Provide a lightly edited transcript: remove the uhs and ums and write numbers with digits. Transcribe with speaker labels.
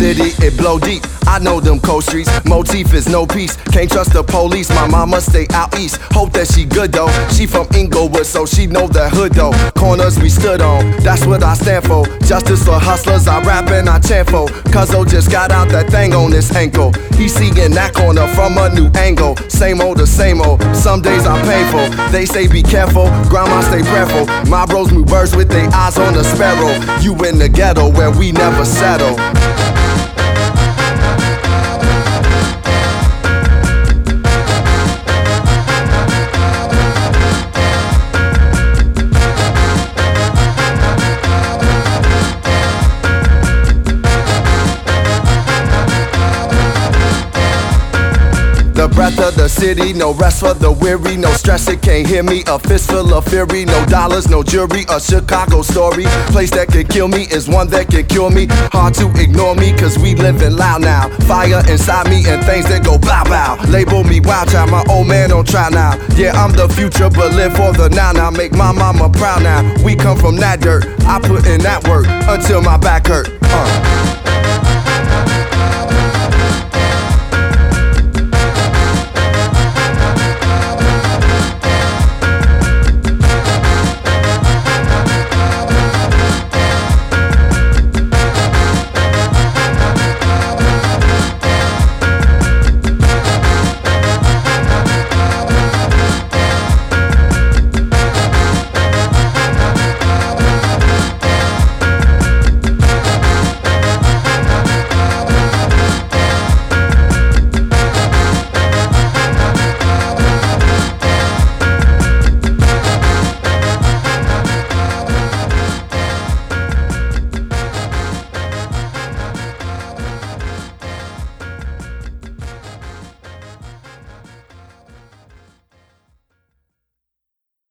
Speaker 1: city, it blow deep. I know them cold streets, motif is no peace. Can't trust the police, my mama stay out east. Hope that she good though, she from Inglewood, so she know the hood though. Corners we stood on, that's what I stand for. Justice for hustlers, I rap and I chant for. Cuzzo just got out that thing on his ankle. He seeing that corner from a new angle. Same old the same old, some days I'm painful. They say be careful, grandma stay prayerful. My bros move birds with their eyes on the sparrow. You in the ghetto where we never settle. The breath of the city, no rest for the weary. No stress, it can't hear me. A fistful of fury, no dollars, no jury. A Chicago story, place that can kill me is one that can cure me. Hard to ignore me, cause we living loud now. Fire inside me and things that go bow bow. Label me wild child, my old man don't try now. Yeah, I'm the future, but live for the now. Now make my mama proud now. We come from that dirt, I put in that work until my back hurt.